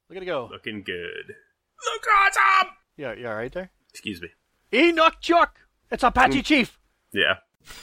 Look at it go. Looking good. Look awesome! Yeah, you all right there? Excuse me. Enoch Chuck! It's Apache Chief! Yeah.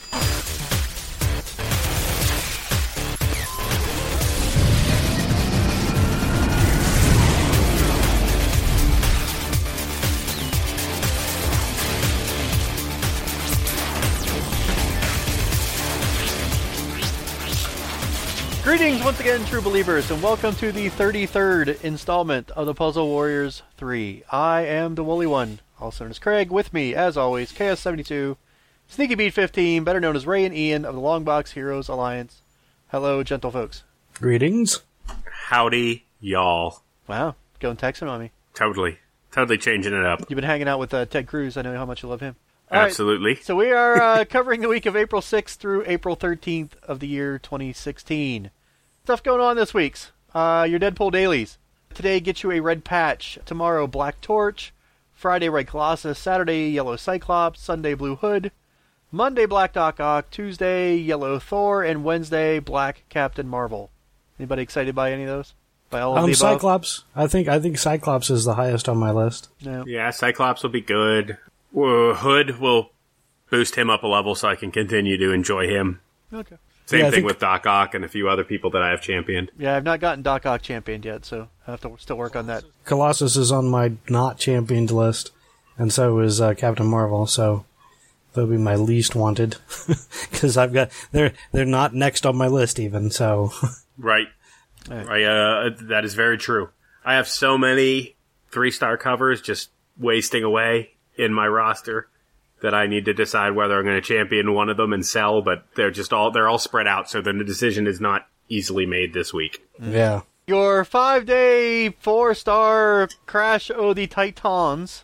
Greetings once again, true believers, and welcome to the 33rd installment of the Puzzle Warriors 3. I am the Woolly One, also known as Craig. With me, as always, KS72, Sneaky Beat 15, better known as Ray and Ian of the Longbox Heroes Alliance. Hello, gentle folks. Greetings. Howdy, y'all. Wow, going Texan on me. Totally changing it up. You've been hanging out with Ted Cruz. I know how much you love him. Absolutely. Right, so we are covering the week of April 6th through April 13th of the year 2016. Stuff going on this week's. Your Deadpool dailies. Today gets you a red patch. Tomorrow, Black Torch. Friday, Red Colossus. Saturday, Yellow Cyclops. Sunday, Blue Hood. Monday, Black Doc Ock. Tuesday, Yellow Thor. And Wednesday, Black Captain Marvel. Anybody excited by any of those? By all of the above? Cyclops. I think Cyclops is the highest on my list. No. Yeah, Cyclops will be good. Hood will boost him up a level so I can continue to enjoy him. Okay. Same thing with Doc Ock and a few other people that I have championed. Yeah, I've not gotten Doc Ock championed yet, so I have to still work on that. Colossus is on my not championed list, and so is Captain Marvel, so they'll be my least wanted. Because they're not next on my list even, so. Right. That is very true. I have so many 3-star covers just wasting away in my roster that I need to decide whether I'm going to champion one of them and sell, but they're all spread out, so then the decision is not easily made this week. Yeah. Your 5-day 4-star Crash of the Titans.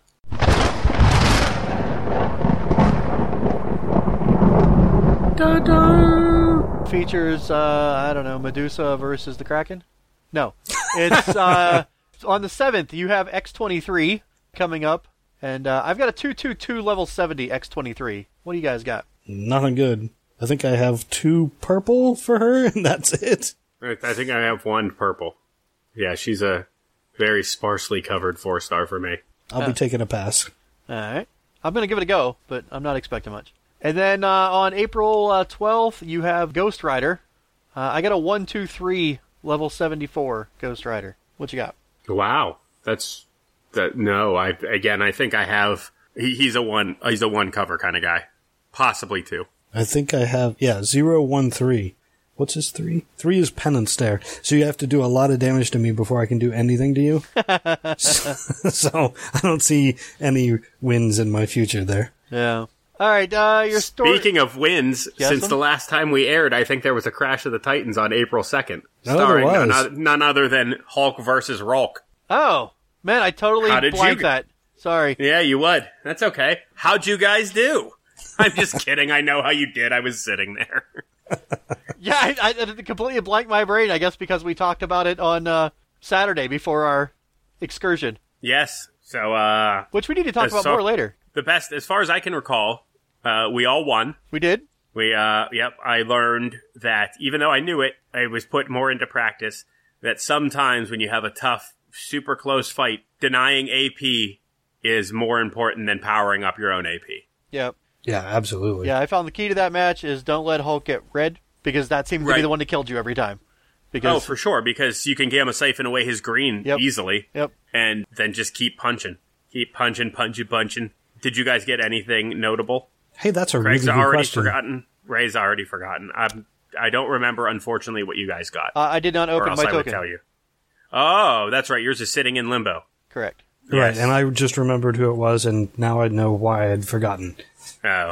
Da-da! Features, Medusa versus the Kraken? No. It's on the 7th, you have X-23 coming up. And I've got a 222 level 70 X-23. What do you guys got? Nothing good. I think I have 2 purple for her, and that's it. I think I have 1 purple. Yeah, she's a very sparsely covered 4-star for me. I'll be taking a pass. Alright. I'm going to give it a go, but I'm not expecting much. And then on April 12th, you have Ghost Rider. I got a 123 level 74 Ghost Rider. What you got? Wow. No, I think I have. He's a one cover kind of guy, possibly 2. I think I have 013. What's his 3? 3 is Penance there, so you have to do a lot of damage to me before I can do anything to you. So I don't see any wins in my future there. Yeah. All right. Your story. Speaking of wins, since the last time we aired, I think there was a Crash of the Titans on April 2nd, starring none other than Hulk versus Rolk. Oh. Man, I totally blanked that. Sorry. Yeah, you would. That's okay. How'd you guys do? I'm just kidding. I know how you did. I was sitting there. Yeah, I completely blanked my brain, I guess, because we talked about it on Saturday before our excursion. Yes. So, which we need to talk about more later. The best, as far as I can recall, we all won. We did? I learned that, even though I knew it, I was put more into practice, that sometimes when you have a tough, super close fight, denying AP is more important than powering up your own AP. Yep. Yeah, absolutely. Yeah, I found the key to that match is don't let Hulk get red, because that seemed to be the one that killed you every time. Oh, for sure, because you can Gamma Siphon away his green easily. Yep. And then just keep punching. Keep punching. Did you guys get anything notable? Hey, that's a really good question. Forgotten. Ray's already forgotten. I don't remember, unfortunately, what you guys got. I did not open my token. I would tell you. Oh, that's right. Yours is sitting in limbo. Correct. Right, and I just remembered who it was, and now I know why I had forgotten. Oh.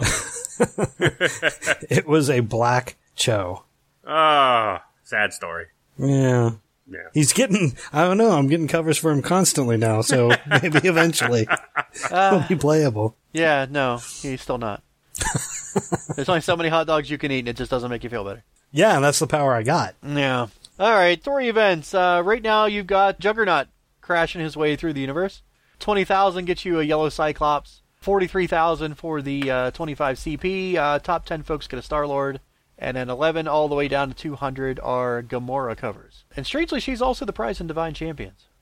It was a Black Cho. Oh, sad story. Yeah. He's getting, I don't know, I'm getting covers for him constantly now, so maybe eventually he'll be playable. Yeah, no, he's still not. There's only so many hot dogs you can eat, and it just doesn't make you feel better. Yeah, and that's the power I got. Yeah. All right, story events. Right now, you've got Juggernaut crashing his way through the universe. 20,000 gets you a Yellow Cyclops. 43,000 for the 25 CP. Top 10 folks get a Star-Lord. And then 11 all the way down to 200 are Gamora covers. And strangely, she's also the prize in Divine Champions.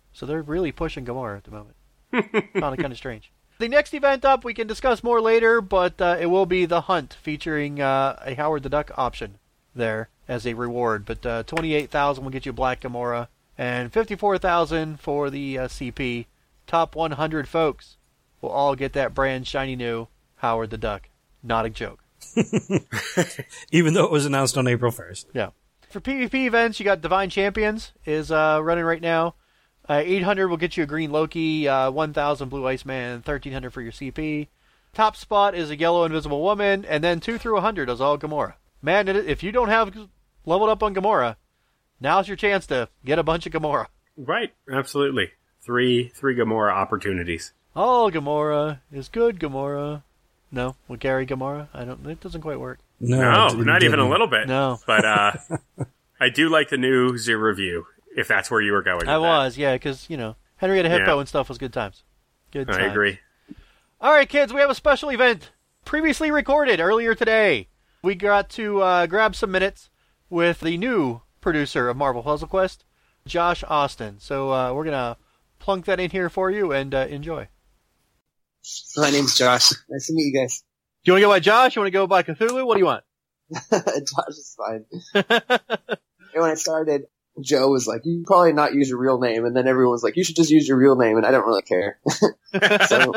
So they're really pushing Gamora at the moment. Found it kind of strange. The next event up, we can discuss more later, but it will be The Hunt, featuring a Howard the Duck option there as a reward. But $28,000 will get you Black Gamora, and $54,000 for the CP. Top 100 folks will all get that brand shiny new Howard the Duck. Not a joke. Even though it was announced on April 1st. Yeah. For PvP events, you got Divine Champions is running right now. 800 will get you a green Loki, 1,000 blue Iceman, 1,300 for your CP. Top spot is a yellow Invisible Woman, and then 2 through 100 is all Gamora. Man, if you don't have leveled up on Gamora, now's your chance to get a bunch of Gamora. Right, absolutely. Three Gamora opportunities. All Gamora is good Gamora. No, with Gary Gamora, it doesn't quite work. No, not even a little bit. No. But I do like the new Zero review, if that's where you were going with that. Yeah, because, Henrietta Hippo and stuff was good times. Good times. I agree. All right, kids, we have a special event previously recorded earlier today. We got to grab some minutes with the new producer of Marvel Puzzle Quest, Josh Austin. So we're going to plunk that in here for you and enjoy. My name's Josh. Nice to meet you guys. Do you want to go by Josh? You want to go by Cthulhu? What do you want? Josh is fine. And when I started, Joe was like, you probably not use your real name. And then everyone was like, you should just use your real name. And I don't really care. So,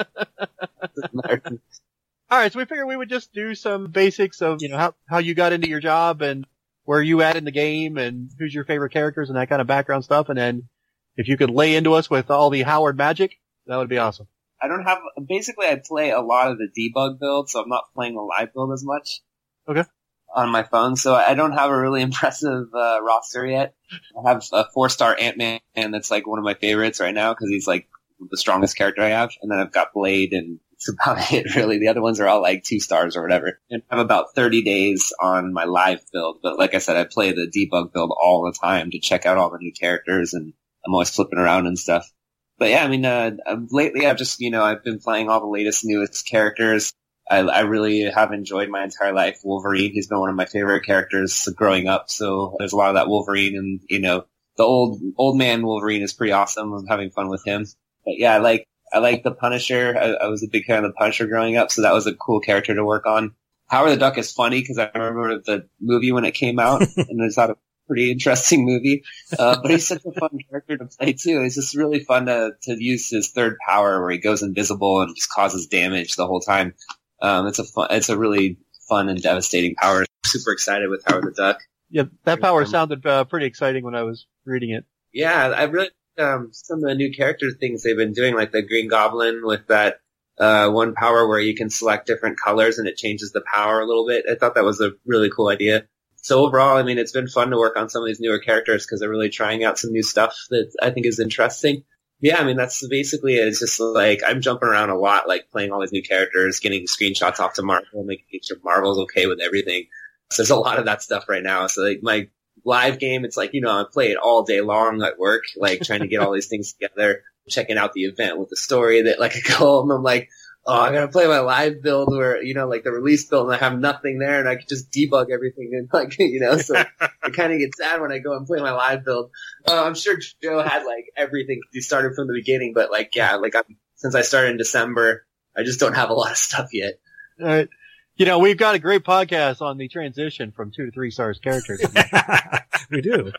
all right, so we figured we would just do some basics of, how you got into your job and where you at in the game and who's your favorite characters and that kind of background stuff. And then if you could lay into us with all the Howard magic, that would be awesome. Basically I play a lot of the debug build, so I'm not playing the live build as much. Okay. On my phone, so I don't have a really impressive roster yet. I have a 4-star Ant-Man that's like one of my favorites right now because he's like the strongest character I have. And then I've got Blade, and it's about it really. The other ones are all like 2 stars or whatever. And I have about 30 days on my live build, but like I said, I play the debug build all the time to check out all the new characters, and I'm always flipping around and stuff. But yeah, I mean, lately I've just, I've been playing all the latest, newest characters. I really have enjoyed my entire life Wolverine. He's been one of my favorite characters growing up. So there's a lot of that Wolverine, and, the old man Wolverine is pretty awesome. I'm having fun with him. But yeah, I like the Punisher. I was a big fan of the Punisher growing up. So that was a cool character to work on. Howard the Duck is funny because I remember the movie when it came out and I thought it was a pretty interesting movie. But he's such a fun character to play too. It's just really fun to use his third power where he goes invisible and just causes damage the whole time. It's a really fun and devastating power. I'm super excited with Howard the Duck. Yeah, that power sounded pretty exciting when I was reading it. Yeah, I really some of the new character things they've been doing, like the Green Goblin with that one power where you can select different colors and it changes the power a little bit. I thought that was a really cool idea. So overall, I mean, it's been fun to work on some of these newer characters because they're really trying out some new stuff that I think is interesting. Yeah, I mean, that's basically it. It's just like I'm jumping around a lot, like playing all these new characters, getting screenshots off to Marvel, making sure Marvel's okay with everything. So there's a lot of that stuff right now. So like my live game, it's like, I play it all day long at work, like trying to get all these things together, checking out the event with the story that like I go home and I'm like, oh, I gotta play my live build where, like the release build and I have nothing there and I can just debug everything and like, so I kind of get sad when I go and play my live build. I'm sure Joe had like everything. He started from the beginning, but like, yeah, like since I started in December, I just don't have a lot of stuff yet. All right. We've got a great podcast on the transition from 2 to 3 stars characters. We do.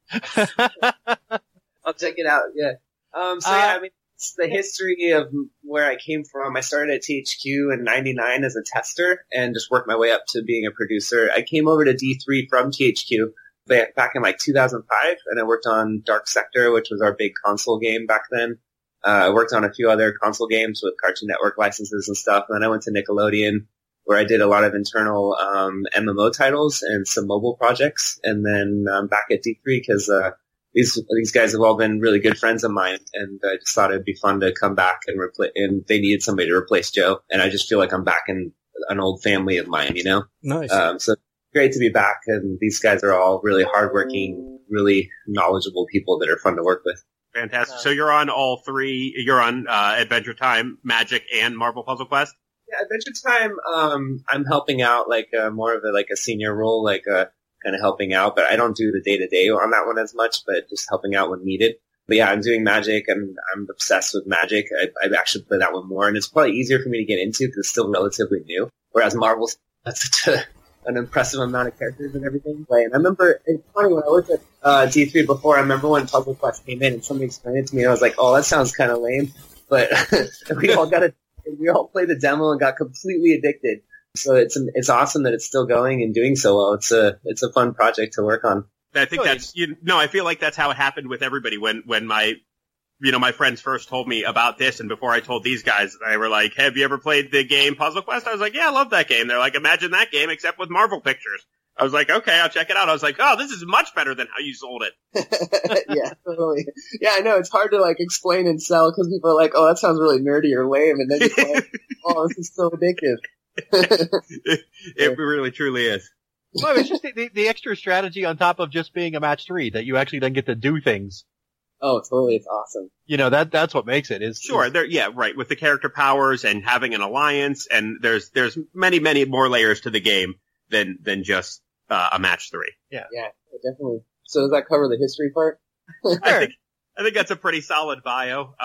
I'll check it out. Yeah. Yeah, I mean, it's the history of where I came from. I started at THQ in 99 as a tester and just worked my way up to being a producer. I came over to D3 from THQ back in like 2005 and I worked on Dark Sector, which was our big console game back then. I worked on a few other console games with Cartoon Network licenses and stuff. And then I went to Nickelodeon where I did a lot of internal MMO titles and some mobile projects. And then I'm back at D3 because these guys have all been really good friends of mine, and I just thought it'd be fun to come back and they needed somebody to replace Joe, and I just feel like I'm back in an old family of mine, Nice. So great to be back, and these guys are all really hardworking, really knowledgeable people that are fun to work with. Fantastic. So you're on all 3. You're on Adventure Time, Magic, and Marvel Puzzle Quest? Yeah, Adventure Time, I'm helping out like more of a senior role, like kind of helping out, but I don't do the day-to-day on that one as much, but just helping out when needed. But yeah, I'm doing Magic, and I'm obsessed with Magic. I actually play that one more, and it's probably easier for me to get into because it's still relatively new. Whereas Marvel's that's such an impressive amount of characters and everything to play. And I remember, it's funny, when I worked at D3 before, I remember when Puzzle Quest came in and somebody explained it to me, and I was like, oh, that sounds kind of lame. But we all played the demo and got completely addicted. So it's awesome that it's still going and doing so well. It's a fun project to work on. I think I feel like that's how it happened with everybody when my friends first told me about this, and before I told these guys, they were like, have you ever played the game Puzzle Quest? I was like, yeah, I love that game. They're like, imagine that game except with Marvel pictures. I was like, okay, I'll check it out. I was like, oh, this is much better than how you sold it. Yeah, totally. Yeah, I know, it's hard to like explain and sell because people are like, oh, that sounds really nerdy or lame, and then you're like, oh, this is so addictive. It really truly is. Well, it's just the extra strategy on top of just being a match 3 that you actually then get to do things. Oh, totally. It's awesome. That's what makes it. Sure. Right. With the character powers and having an alliance, and there's many, many more layers to the game than just a match 3. Yeah, definitely. So does that cover the history part? I think that's a pretty solid bio.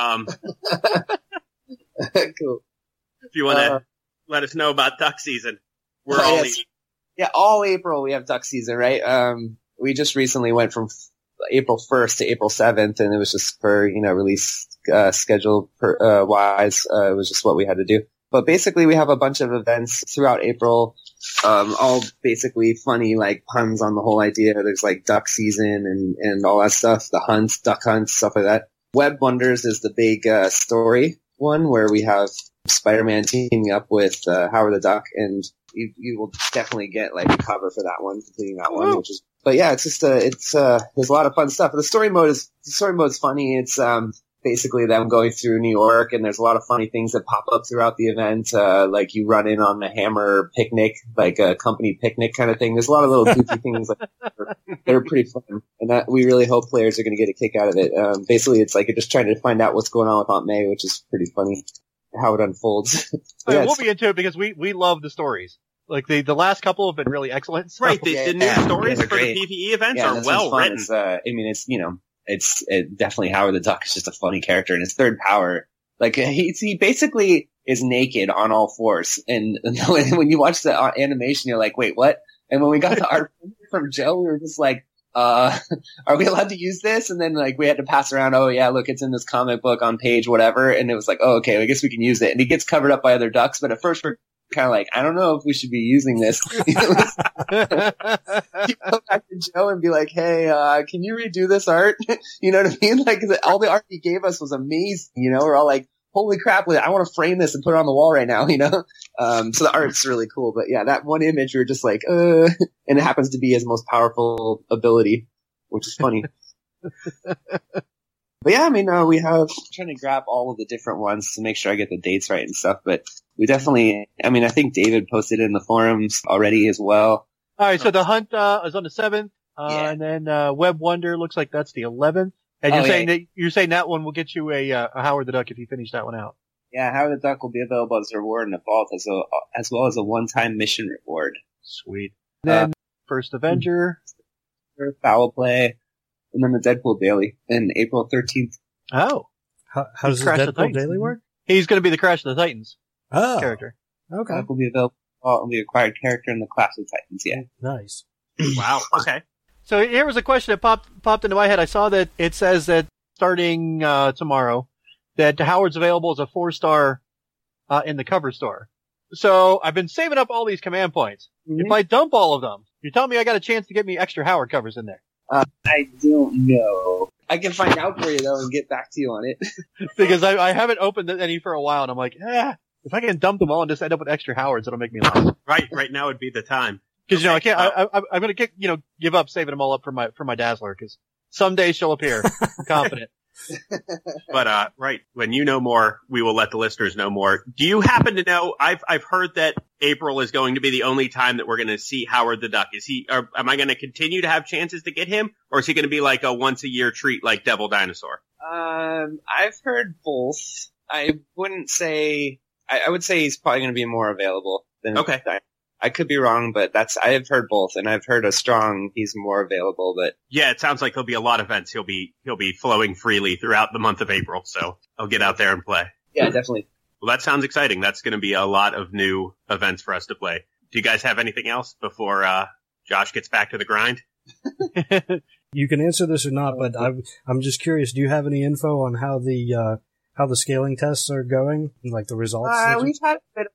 Cool. If you want to let us know about duck season, we're all all April we have duck season, right? We just recently went from April 1st to April 7th, and it was just for, release schedule wise. It was just what we had to do. But basically, we have a bunch of events throughout April, all basically funny, like puns on the whole idea. There's like duck season and all that stuff, the hunts, duck hunts, stuff like that. Web Wonders is the big story one where we have Spider-Man teaming up with Howard the Duck, and you will definitely get like a cover for that one, completing that one, which is. But yeah, it's just there's a lot of fun stuff. The story mode is funny. It's basically them going through New York, and there's a lot of funny things that pop up throughout the event. Like you run in on the Hammer picnic, like a company picnic kind of thing. There's a lot of little goofy things like that are pretty fun, and that we really hope players are going to get a kick out of it. Basically, it's like you're just trying to find out what's going on with Aunt May, which is pretty funny how it unfolds. We'll be into it because we love the stories. Like the last couple have been really excellent. So. Right, the new stories for the PvE events are well written. It's definitely Howard the Duck is just a funny character, and his third power, like he basically is naked on all fours, and when you watch the animation, you're like, wait, what? And when we got the art from Joe, we were just like, are we allowed to use this? And then like we had to pass around, oh yeah, look, it's in this comic book on page whatever, and it was like, oh okay, I guess we can use it. And he gets covered up by other ducks, but at first we're kind of like, I don't know if we should be using this. You go back to Joe and be like, hey, can you redo this art? You know what I mean? Like, all the art he gave us was amazing. We're all like, holy crap, I want to frame this and put it on the wall right now, So the art's really cool. But yeah, that one image, we're just like, and it happens to be his most powerful ability, which is funny. But yeah, we have, I'm trying to grab all of the different ones to make sure I get the dates right and stuff, but we definitely, I think David posted it in the forums already as well. All right, so the hunt is on the 7th, and then Web Wonder looks like that's the 11th. And you're saying that one will get you a Howard the Duck if you finish that one out. Yeah, Howard the Duck will be available as a reward in the vault as well as a one-time mission reward. Sweet. Then First Avenger, Foul Play. And then the Deadpool Daily in April 13th. Oh. How does the Deadpool Daily work? He's going to be the Crash of the Titans character. Okay. That will be available on the acquired character in the Clash of the Titans, yeah. Nice. Wow, okay. So here was a question that popped into my head. I saw that it says that starting tomorrow, that Howard's available as a 4-star in the cover store. So I've been saving up all these command points. Mm-hmm. If I dump all of them, you're telling me I got a chance to get me extra Howard covers in there. I don't know. I can find out for you though and get back to you on it. Because I haven't opened any for a while, and I'm like, if I can dump them all and just end up with extra Howards, it'll make me laugh. Right now would be the time. Because I can't. I'm gonna give up saving them all up for my Dazzler, because someday she'll appear. I'm confident. But right, when you know more, we will let the listeners know more. Do you happen to know? I've heard that April is going to be the only time that we're going to see Howard the Duck. Am I going to continue to have chances to get him, or is he going to be like a once a year treat like Devil Dinosaur? I've heard both. I wouldn't say. I would say he's probably going to be more available than. Okay. I could be wrong, but I've heard both, and I've heard he's more available, but yeah, it sounds like there'll be a lot of events. He'll be flowing freely throughout the month of April, so I'll get out there and play. Yeah, definitely. Well, that sounds exciting. That's going to be a lot of new events for us to play. Do you guys have anything else before Josh gets back to the grind? You can answer this or not, but I'm just curious. Do you have any info on how the scaling tests are going, like the results? We've had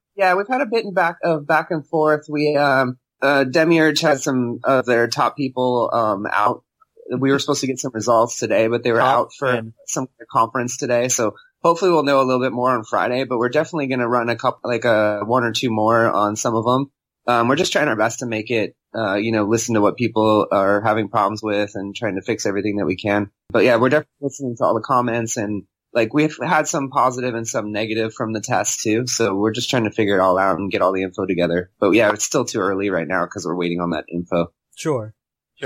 a bit of back and forth. We Demiurge had some of their top people out. We were supposed to get some results today, but they were out for some conference today. So hopefully we'll know a little bit more on Friday. But we're definitely going to run one or two more on some of them. We're just trying our best to make it, listen to what people are having problems with and trying to fix everything that we can. But yeah, we're definitely listening to all the comments, and we've had some positive and some negative from the test too. So we're just trying to figure it all out and get all the info together. But yeah, it's still too early right now because we're waiting on that info. Sure.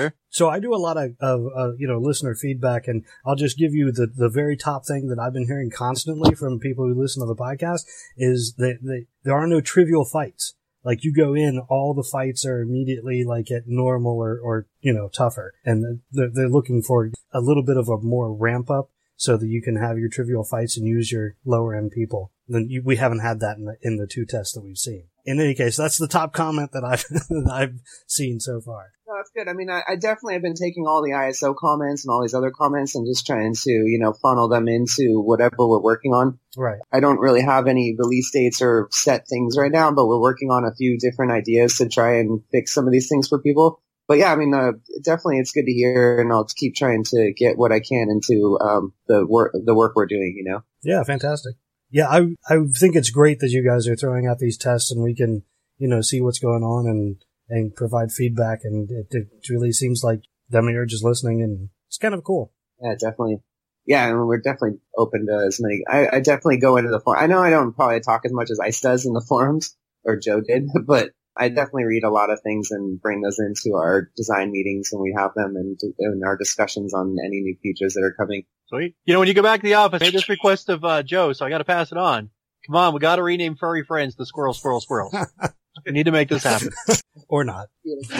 So I do a lot of listener feedback, and I'll just give you the very top thing that I've been hearing constantly from people who listen to the podcast is that there are no trivial fights. Like, you go in, all the fights are immediately at normal or tougher. And they're looking for a little bit of a more ramp up so that you can have your trivial fights and use your lower end people. We haven't had that in the two tests that we've seen. In any case, that's the top comment that I've seen so far. No, that's good. I mean, I definitely have been taking all the ISO comments and all these other comments and just trying to, funnel them into whatever we're working on. Right. I don't really have any release dates or set things right now, but we're working on a few different ideas to try and fix some of these things for people. But yeah, I mean, definitely it's good to hear, and I'll keep trying to get what I can into the work we're doing, Yeah, fantastic. Yeah, I think it's great that you guys are throwing out these tests and we can, see what's going on and provide feedback, and it really seems like Demiurge is listening, and it's kind of cool. Yeah, definitely. Yeah, and we're definitely open to as many. I definitely go into the forum. I know I don't probably talk as much as Ice does in the forums, or Joe did, but I definitely read a lot of things and bring those into our design meetings when we have them, and in our discussions on any new features that are coming. Sweet. When you go back to the office, I made this request of Joe, so I got to pass it on. Come on, we got to rename furry friends to Squirrel, Squirrel, Squirrel. We need to make this happen. Or not.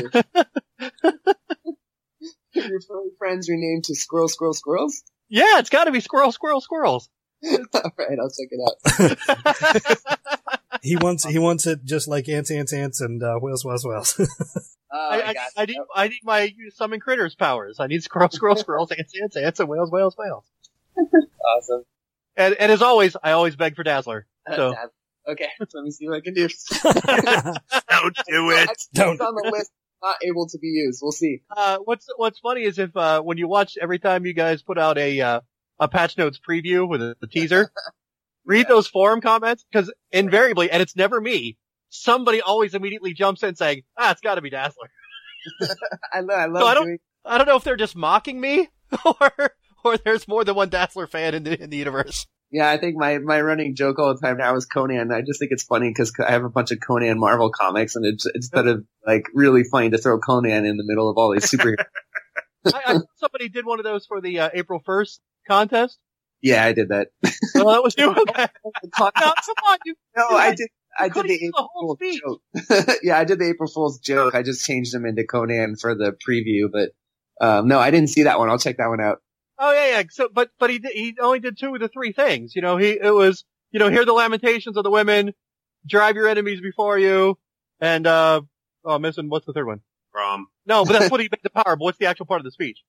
Your furry friends renamed to Squirrel, Squirrel, Squirrels? Yeah, it's got to be Squirrel, Squirrel, Squirrels. All right, I'll check it out. He wants it just like ants, and whales, whales, whales. I need my summon critters powers. I need squirrel, squirrels, ants, and whales, whales. Awesome. And as always, I always beg for Dazzler. So okay, let me see what I can do. Don't do it. It's on the list, not able to be used. We'll see. What's funny is if when you watch every time you guys put out a patch notes preview with the teaser, read those forum comments, because invariably, and it's never me, somebody always immediately jumps in saying, it's got to be Dazzler. I love I don't know if they're just mocking me or there's more than one Dazzler fan in the universe. Yeah, I think my running joke all the time now is Conan. I just think it's funny because I have a bunch of Conan Marvel comics, and it's instead of really funny to throw Conan in the middle of all these superheroes. I somebody did one of those for the April 1st contest. Yeah, I did that. Well, that was you. Okay. No, come on. I did the April Fool's joke. Yeah, I did the April Fool's joke. I just changed them into Conan for the preview, but no, I didn't see that one. I'll check that one out. Oh yeah. So, but he only did 2 of the 3 things. It was hear the lamentations of the women, drive your enemies before you, and I'm missing what's the third one? No, but that's what he made the power. But what's the actual part of the speech?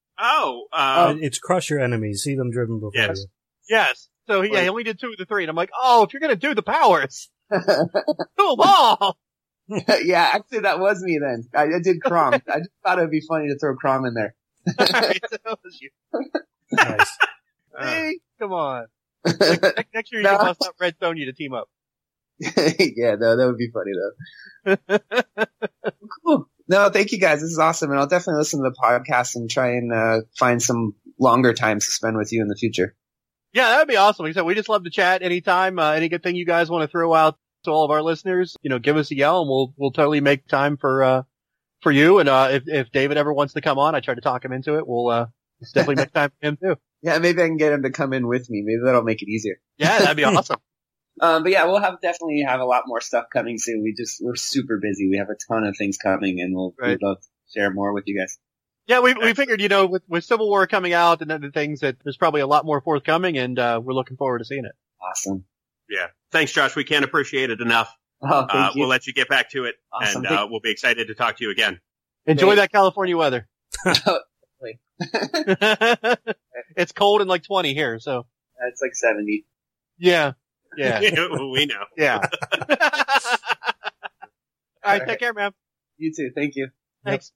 It's crush your enemies, see them driven before you. Yes. So he only did 2 of the 3, and I'm like, if you're gonna do the powers, do them all. Yeah, actually, that was me then. I did Crom. I just thought it'd be funny to throw Crom in there. Right, so that was you. Nice. Hey, come on. Next year you can bust out Red Sonja to team up. Yeah, no, that would be funny though. Cool. No, thank you guys. This is awesome, and I'll definitely listen to the podcast and try and find some longer times to spend with you in the future. Yeah, that'd be awesome. Like I said, we just love to chat anytime. Any good thing you guys want to throw out to all of our listeners, give us a yell, and we'll totally make time for you. And if David ever wants to come on, I try to talk him into it. We'll definitely make time for him too. Yeah, maybe I can get him to come in with me. Maybe that'll make it easier. Yeah, that'd be awesome. But yeah, we'll definitely have a lot more stuff coming soon. We're super busy. We have a ton of things coming, and we'll both share more with you guys. Yeah, we figured, with Civil War coming out and other things, that there's probably a lot more forthcoming, and we're looking forward to seeing it. Awesome. Yeah. Thanks, Josh. We can't appreciate it enough. Oh, thank you. We'll let you get back to it, Awesome. and we'll be excited to talk to you again. Enjoy that California weather. It's cold and like 20 here, so. It's like 70. Yeah. Yeah. We know. Yeah. All right, take care, man. You too. Thank you. Thanks.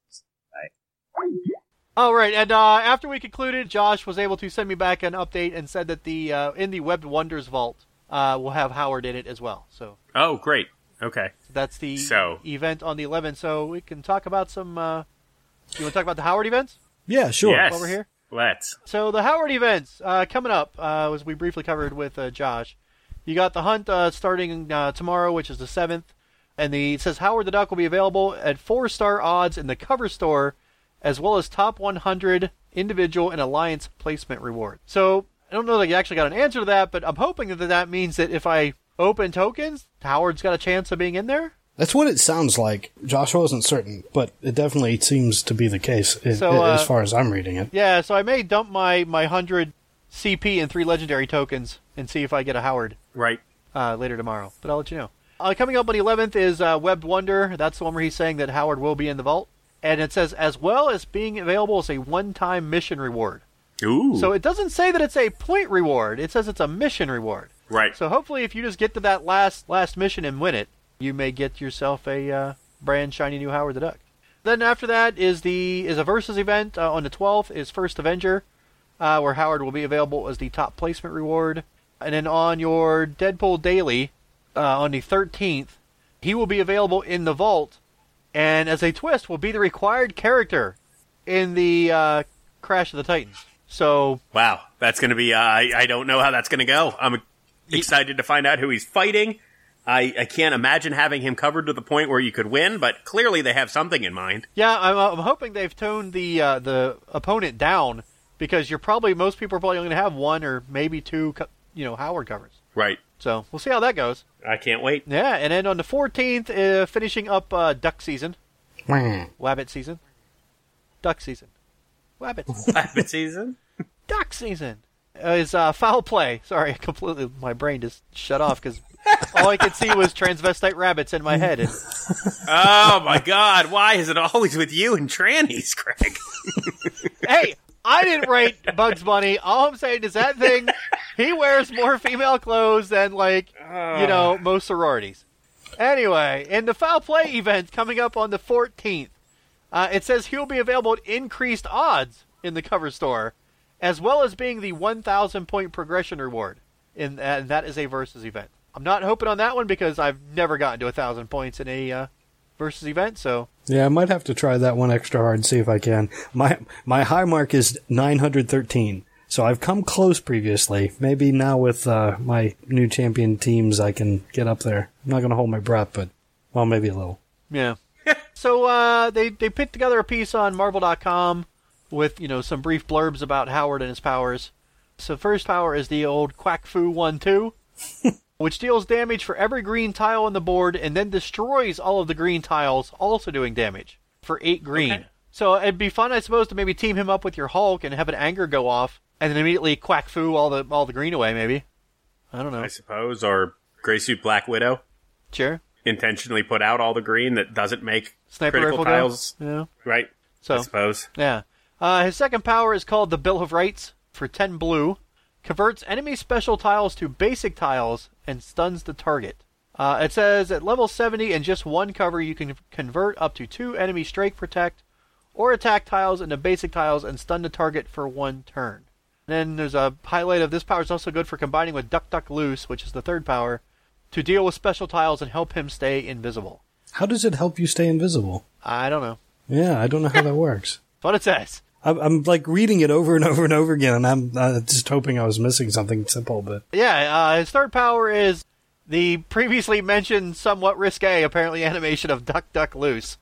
Bye. All right, and after we concluded, Josh was able to send me back an update and said that the in the Webbed Wonders vault will have Howard in it as well. So. Oh, great. Okay. That's the event on the 11th. So we can talk about some. You want to talk about the Howard events? Yeah, sure. Yes. Over here. Let's. So the Howard events coming up, as we briefly covered with Josh. You got the hunt starting tomorrow, which is the 7th, and it says Howard the Duck will be available at 4-star odds in the cover store, as well as top 100 individual and alliance placement reward. So I don't know that you actually got an answer to that, but I'm hoping that means that if I open tokens, Howard's got a chance of being in there. That's what it sounds like. Josh wasn't certain, but it definitely seems to be the case as far as I'm reading it. Yeah, so I may dump my 100 CP and 3 legendary tokens and see if I get a Howard later tomorrow. But I'll let you know. Coming up on the 11th is Webbed Wonder. That's the one where he's saying that Howard will be in the vault. And it says, as well as being available as a one-time mission reward. Ooh. So it doesn't say that it's a point reward. It says it's a mission reward. Right. So hopefully if you just get to that last mission and win it, you may get yourself a brand shiny new Howard the Duck. Then after that is a Versus event on the 12th is First Avenger, where Howard will be available as the top placement reward. And then on your Deadpool Daily, on the 13th, he will be available in the vault, and as a twist, will be the required character in the Crash of the Titans. So wow, that's going to be. I don't know how that's going to go. I'm excited to find out who he's fighting. I can't imagine having him covered to the point where you could win, but clearly they have something in mind. Yeah, I'm hoping they've toned the opponent down, because most people are probably only going to have 1 or maybe 2, Howard covers. Right. So we'll see how that goes. I can't wait. Yeah, and then on the 14th, finishing up duck season. Wabbit season. Duck season. Wabbit season. Wabbit season? Duck season. Is Foul Play. Sorry, my brain just shut off because all I could see was transvestite rabbits in my head. And... Oh my God, why is it always with you and trannies, Craig? Hey, I didn't write Bugs Bunny. All I'm saying is that thing, he wears more female clothes than, most sororities. Anyway, in the Foul Play event coming up on the 14th, it says he'll be available at increased odds in the cover store, as well as being the 1,000 point progression reward. And that is a Versus event. I'm not hoping on that one because I've never gotten to 1,000 points in a Versus event, so... Yeah, I might have to try that one extra hard and see if I can. My high mark is 913, so I've come close previously. Maybe now with my new champion teams I can get up there. I'm not going to hold my breath, but, well, maybe a little. Yeah. So they put together a piece on Marvel.com with, some brief blurbs about Howard and his powers. So first power is the old Quack Fu 1-2, which deals damage for every green tile on the board and then destroys all of the green tiles, also doing damage for 8 green. Okay. So it'd be fun, I suppose, to maybe team him up with your Hulk and have an anger go off and then immediately Quack Fu all the green away, maybe. I don't know. I suppose, or Gray Suit Black Widow. Sure. Intentionally put out all the green that doesn't make Sniper critical rifle tiles. Yeah. Right. So, I suppose. Yeah. His second power is called the Bill of Rights for 10 blue. Converts enemy special tiles to basic tiles and stuns the target. It says at level 70 and just 1 cover, you can convert up to 2 enemy strike, protect, or attack tiles into basic tiles and stun the target for 1 turn. And then there's a highlight of this power is also good for combining with Duck Duck Loose, which is the third power, to deal with special tiles and help him stay invisible. How does it help you stay invisible? I don't know. Yeah, I don't know how that works. That's what it says. I'm reading it over and over and over again, and I'm just hoping I was missing something simple. But yeah, his third power is the previously mentioned somewhat risque, apparently, animation of Duck Duck Loose.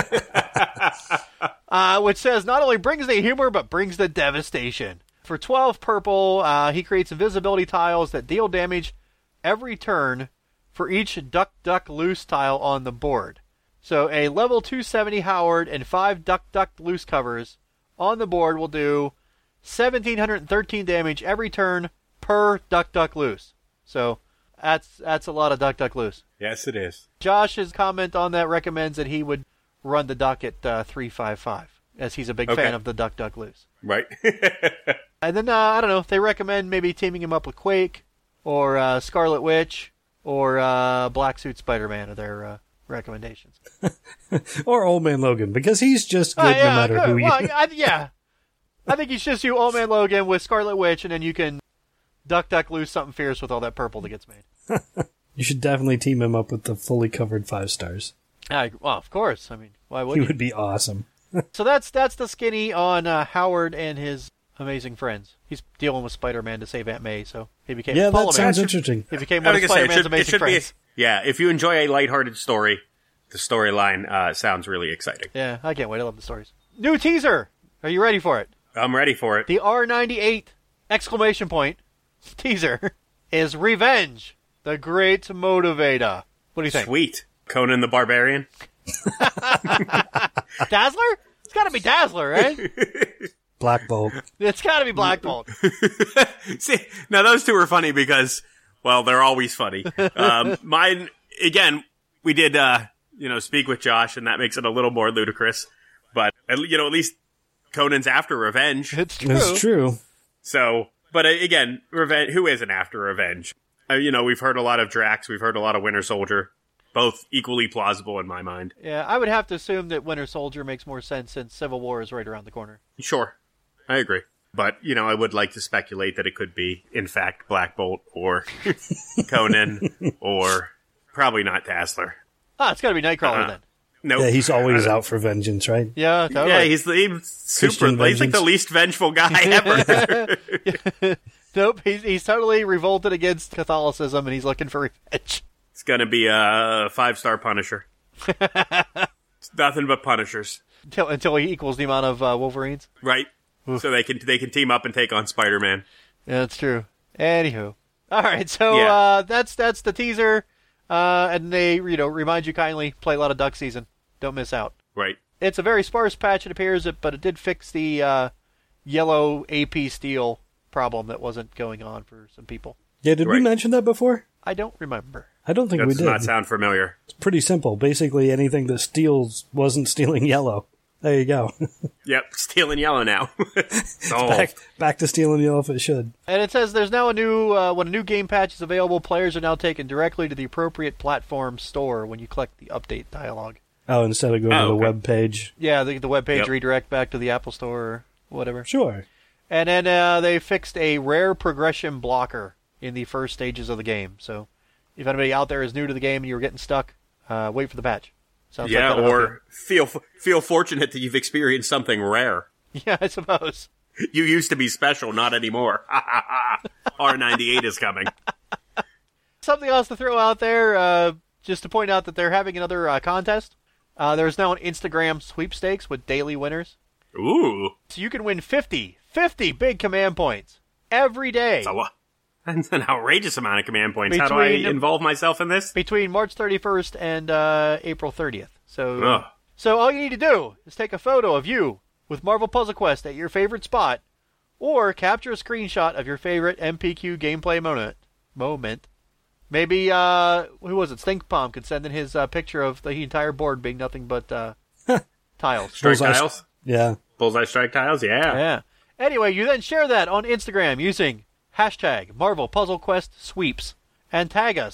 Which says not only brings the humor, but brings the devastation. For 12 purple, he creates invisibility tiles that deal damage every turn for each Duck Duck Loose tile on the board. So a level 270 Howard and 5 Duck Duck Loose covers on the board will do 1,713 damage every turn per Duck Duck Loose. So that's a lot of Duck Duck Loose. Yes, it is. Josh's comment on that recommends that he would run the Duck at 355, as he's a big fan of the Duck Duck Loose. Right. And then, I don't know, they recommend maybe teaming him up with Quake, or Scarlet Witch, or Black Suit Spider-Man are their recommendations. Or Old Man Logan, because he's just good no matter who you... Well, I think he's just you, Old Man Logan, with Scarlet Witch, and then you can Duck Duck Loose something fierce with all that purple that gets made. You should definitely team him up with the fully covered 5 stars. Well, of course. I mean, why He wouldn't would be awesome. So that's the skinny on Howard and his amazing friends. He's dealing with Spider-Man to save Aunt May, so he became that sounds interesting. He became one of Spider-Man's amazing friends. If you enjoy a lighthearted story, the storyline sounds really exciting. Yeah, I can't wait. I love the stories. New teaser! Are you ready for it? I'm ready for it. The R98 exclamation point teaser is Revenge, the Great Motivator. What do you think? Sweet. Conan the Barbarian? Dazzler? It's gotta be Dazzler, right? Black Bolt. It's gotta be Black Bolt. See, now those two are funny because, well, they're always funny. Mine, again, we did, speak with Josh, and that makes it a little more ludicrous. But, at least Conan's after revenge. It's true. It's true. So, but again, revenge. Who isn't after revenge? We've heard a lot of Drax. We've heard a lot of Winter Soldier. Both equally plausible in my mind. Yeah, I would have to assume that Winter Soldier makes more sense since Civil War is right around the corner. Sure. I agree. But, I would like to speculate that it could be, in fact, Black Bolt or Conan or probably not Dazzler. It's gotta be Nightcrawler then. Nope. Yeah, he's always out for vengeance, right? Yeah, totally. Yeah, he's super. He's like the least vengeful guy ever. Nope, he's totally revolted against Catholicism, and he's looking for revenge. It's gonna be a 5-star Punisher. It's nothing but Punishers. Until he equals the amount of Wolverines. Right. Oof. So they can team up and take on Spider-Man. Yeah, that's true. Anywho. Alright, so that's the teaser. And they, remind you kindly, play a lot of Duck Season. Don't miss out. Right. It's a very sparse patch, it appears, but it did fix the yellow AP steel problem that wasn't going on for some people. Yeah, did we mention that before? I don't remember. I don't think we did. Does not sound familiar. It's pretty simple. Basically, anything that steals wasn't stealing yellow. There you go. Yep, stealing yellow now. Back to stealing yellow if it should. And it says there's now a new, when a new game patch is available, players are now taken directly to the appropriate platform store when you collect the update dialogue. Oh, instead of going to the web page. Yeah, the web page redirect back to the Apple Store or whatever. Sure. And then they fixed a rare progression blocker in the first stages of the game. So if anybody out there is new to the game and you're getting stuck, wait for the patch. Sounds like or feel fortunate that you've experienced something rare. Yeah, I suppose. You used to be special, not anymore. R98 is coming. Something else to throw out there, just to point out that they're having another contest. There's now an Instagram sweepstakes with daily winners. Ooh. So you can win 50 big command points every day. That's an outrageous amount of command points. How do I involve myself in this? Between March 31st and April 30th. So all you need to do is take a photo of you with Marvel Puzzle Quest at your favorite spot, or capture a screenshot of your favorite MPQ gameplay moment. Maybe, who was it? Stinkpalm could send in his picture of the entire board being nothing but tiles. Strike tiles? Yeah. Bullseye strike tiles? Yeah. Yeah. Anyway, you then share that on Instagram using hashtag Marvel Puzzle Quest Sweeps and tag them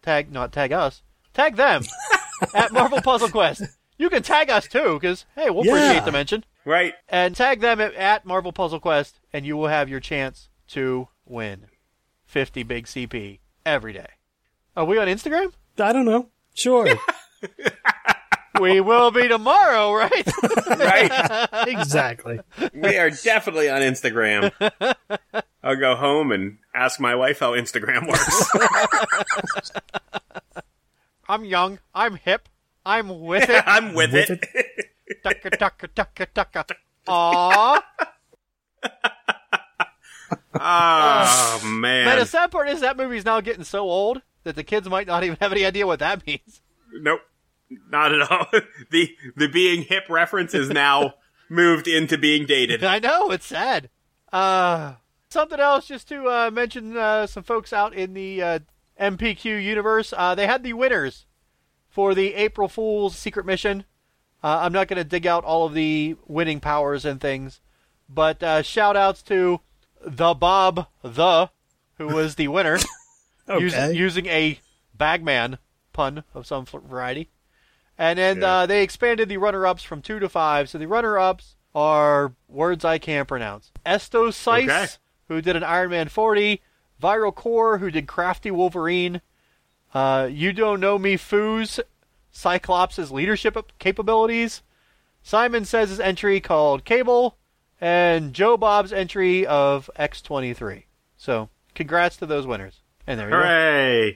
at Marvel Puzzle Quest. You can tag us too, because, hey, we'll appreciate the mention. Right. And tag them at Marvel Puzzle Quest, and you will have your chance to win 50 big CP every day. Are we on Instagram? I don't know. Sure. We will be tomorrow, right? Right. Exactly. We are definitely on Instagram. I'll go home and ask my wife how Instagram works. I'm young. I'm hip. I'm with it. I'm with it. Tucka, tucka, tucka, tucka. Aww. Oh, man. Man, the sad part is that movie's now getting so old that the kids might not even have any idea what that means. Nope. Not at all. The being hip reference is now moved into being dated. I know, it's sad. Something else just to mention some folks out in the MPQ universe. They had the winners for the April Fool's Secret Mission. I'm not going to dig out all of the winning powers and things, but shout-outs to the Bob the, who was the winner, Okay. using a bagman pun of some variety. And then they expanded the runner-ups from 2 to 5, so the runner-ups are words I can't pronounce. Estos Seiss, who did an Iron Man 40, Viral Core, who did Crafty Wolverine, You Don't Know Me Foos, Cyclops' leadership capabilities, Simon Says his entry called Cable, and Joe Bob's entry of X-23. So, congrats to those winners. And there you go. Hooray!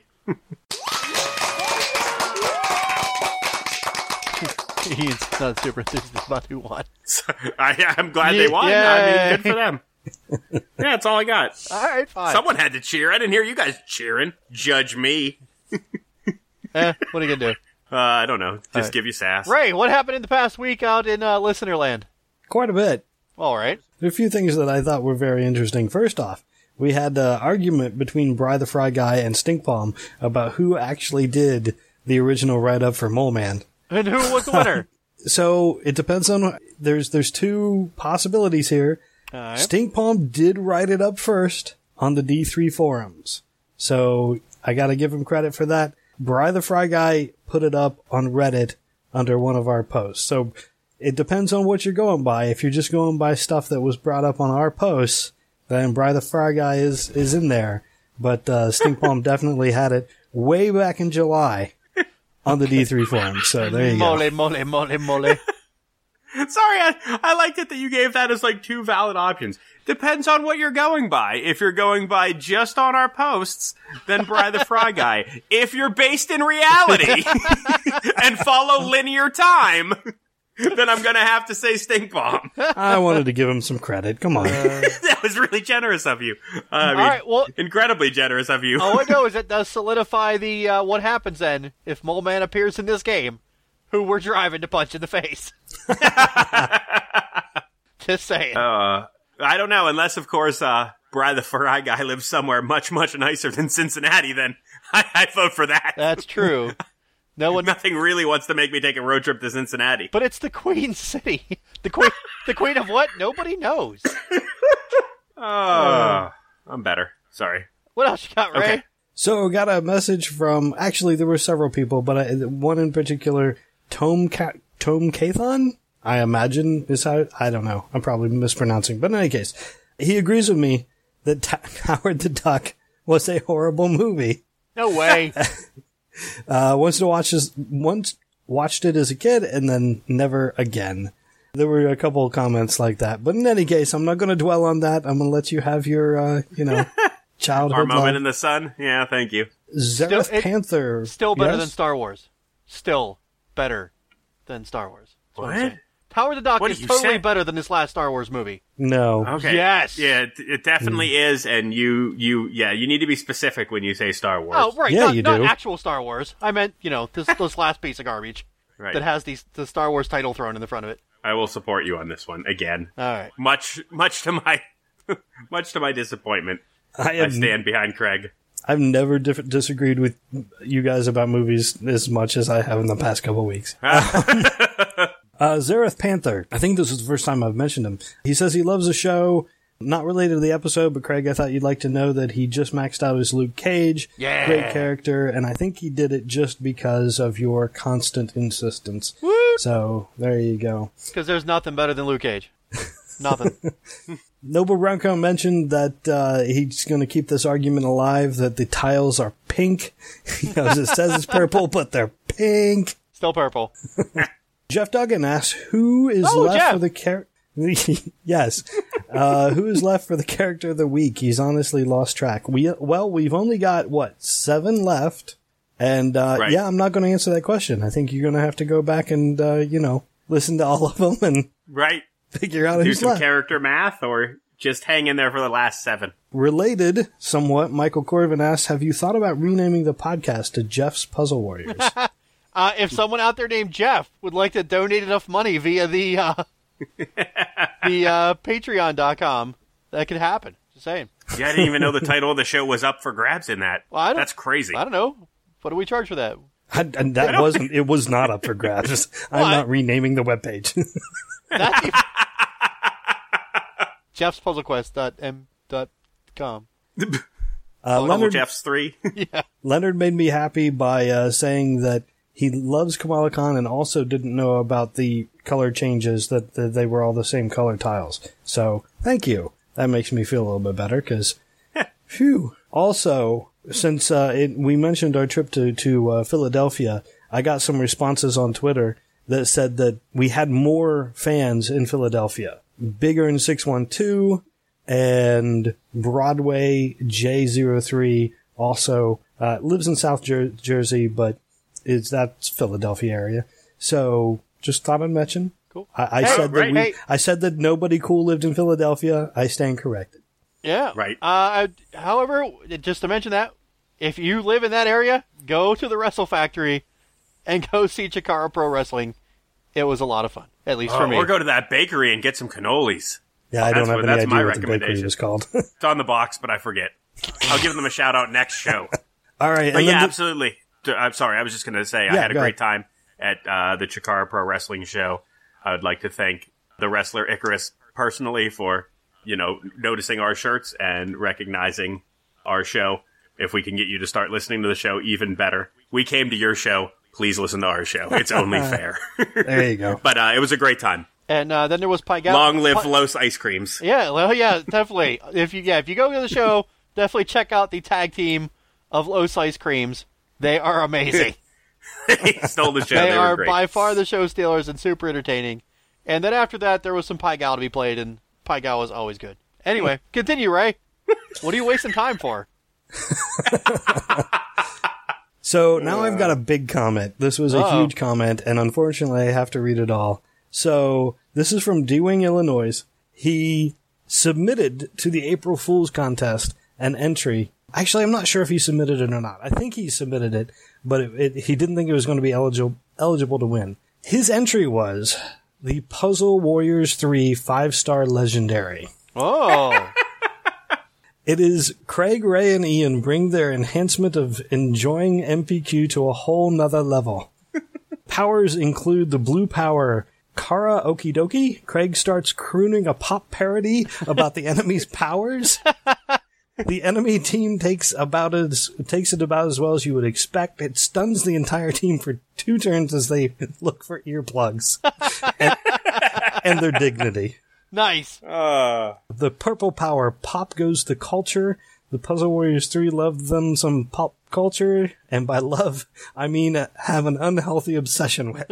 He's not super enthusiastic about who won. I'm glad they won. Yay. I mean, good for them. Yeah, that's all I got. All right, fine. Someone had to cheer. I didn't hear you guys cheering. Judge me. What are you going to do? I don't know. Just give you sass. Ray, what happened in the past week out in Listenerland? Quite a bit. All right. There are a few things that I thought were very interesting. First off, we had an argument between Bry the Fry Guy and Stinkpalm about who actually did the original write-up for Mole Man. And who was the winner? So it depends on. There's two possibilities here. All right. Stinkpalm did write it up first on the D3 forums, so I got to give him credit for that. Bry the Fry Guy put it up on Reddit under one of our posts. So it depends on what you're going by. If you're just going by stuff that was brought up on our posts, then Bry the Fry Guy is in there. But Stinkpalm definitely had it way back in July on the D3 forum. So there you go. Mole. Sorry, I liked it that you gave that as like two valid options. Depends on what you're going by. If you're going by just on our posts, then Bry the Fry Guy. If you're based in reality and follow linear time, then I'm gonna have to say Stinkbomb. I wanted to give him some credit. Come on. That was really generous of you. I mean, All right, well, incredibly generous of you. all I know is that does solidify the what happens then if Mole Man appears in this game, who we're driving to punch in the face. Just saying. I don't know, unless, of course, Bry the Fry Guy lives somewhere much, much nicer than Cincinnati, then I'd vote for that. That's true. No one. Nothing really wants to make me take a road trip to Cincinnati. But it's the Queen City. The queen of what? Nobody knows. I'm better. Sorry. What else you got, Ray? Okay. So, got a message from, actually, there were several people, but one in particular, Tome Cathon, I imagine is how, I don't know, I'm probably mispronouncing, but in any case, he agrees with me that Howard the Duck was a horrible movie. No way. Once watched it as a kid and then never again. There were a couple of comments like that, but in any case, I'm not going to dwell on that. I'm going to let you have your, childhood Our moment love. in the sun? Yeah, thank you. Zareth Panther. Still better Yes? than Star Wars. Still better than Star Wars. That's what I'm What? saying. Howard the Duck What is did you totally say? better than this last Star Wars movie. No. Okay. Yes. Yeah, it definitely is, and you need to be specific when you say Star Wars. Oh, right. Yeah, not, you not do. actual Star Wars. I meant, this last piece of garbage Right. that has the Star Wars title thrown in the front of it. I will support you on this one again. All right. Much to my much to my disappointment, I stand behind Craig. I've never disagreed with you guys about movies as much as I have in the past couple of weeks. Zareth Panther. I think this is the first time I've mentioned him. He says he loves the show. Not related to the episode, but Craig, I thought you'd like to know that he just maxed out his Luke Cage. Yeah. Great character, and I think he did it just because of your constant insistence. Woo! So, there you go. Because there's nothing better than Luke Cage. Nothing. Noble Brownco mentioned that he's going to keep this argument alive, that the tiles are pink. It says it's purple, but they're pink. Still purple. Jeff Duggan asks, who is Oh, left Jeff. for the character... Yes. Who is left for the character of the week? He's honestly lost track. We've only got, 7 left? And, Right. yeah, I'm not going to answer that question. I think you're going to have to go back and, listen to all of them and Right. figure out Do who's some left. character math, or Just hang in there for the last 7. Related, somewhat, Michael Corvin asks, have you thought about renaming the podcast to Jeff's Puzzle Warriors? If someone out there named Jeff would like to donate enough money via the Patreon.com, that could happen. Just saying. Yeah, I didn't even know the title of the show was up for grabs in that. Well, That's crazy. I don't know. What do we charge for that? And that wasn't, it was not up for grabs. I'm not renaming the webpage. That's Jeff'sPuzzleQuest.m.com. Leonard, Jeff's 3. Yeah. Leonard made me happy by saying that he loves Kamala Khan and also didn't know about the color changes, that they were all the same color tiles. So, thank you. That makes me feel a little bit better, because, phew. Also, since we mentioned our trip to Philadelphia, I got some responses on Twitter that said that we had more fans in Philadelphia. Bigger in 612 and Broadway J03 also lives in South Jersey, but that's Philadelphia area. So just thought I'd mention. Cool. I said that nobody cool lived in Philadelphia. I stand corrected. Yeah. Right. However, just to mention that, if you live in that area, go to the Wrestle Factory and go see Chikara Pro Wrestling. It was a lot of fun, at least for me. Or go to that bakery and get some cannolis. Yeah, I don't have any idea my what the bakery was called. It's on the box, but I forget. I'll give them a shout out next show. All right. But yeah, absolutely. I'm sorry. I was just going to say I had a great time at the Chikara Pro Wrestling show. I would like to thank the wrestler Icarus personally for, noticing our shirts and recognizing our show. If we can get you to start listening to the show, even better. We came to your show. Please listen to our show. It's only fair. There you go. But it was a great time. And then there was Pai Gow. Long live Los Ice Creams. Yeah, well, yeah, definitely. If you go to the show, definitely check out the tag team of Los Ice Creams. They are amazing. They stole the show. They were are great. by far the show stealers and super entertaining. And then after that, there was some Pai Gow to be played, and Pai Gow was always good. Anyway, continue, Ray. What are you wasting time for? So now I've got a big comment. This was a huge comment, and unfortunately I have to read it all. So this is from D-Wing, Illinois. He submitted to the April Fool's contest an entry. Actually, I'm not sure if he submitted it or not. I think he submitted it, but he didn't think it was going to be eligible to win. His entry was the Puzzle Warriors 3 5-star Legendary. Oh. It is Craig, Ray, and Ian bring their enhancement of enjoying MPQ to a whole nother level. Powers include the blue power Kara Okidoki. Craig starts crooning a pop parody about the enemy's powers. The enemy team takes it about as well as you would expect. It stuns the entire team for 2 turns as they look for earplugs and their dignity. Nice. The purple power, pop goes to culture. The Puzzle Warriors 3 love them some pop culture, and by love, I mean have an unhealthy obsession with.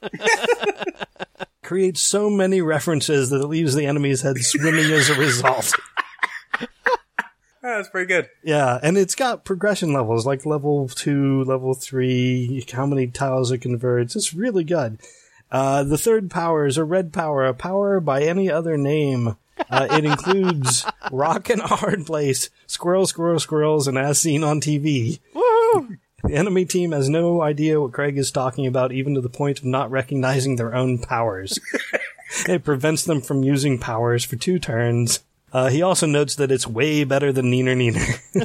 Creates so many references that it leaves the enemy's head swimming as a result. That's pretty good. Yeah, and it's got progression levels, like level 2, level 3, how many tiles it converts. It's really good. The third power is a red power, a power by any other name. It includes rock and a hard place, squirrels, and as seen on TV. Woo! The enemy team has no idea what Craig is talking about, even to the point of not recognizing their own powers. It prevents them from using powers for 2 turns. He also notes that it's way better than Neener Neener.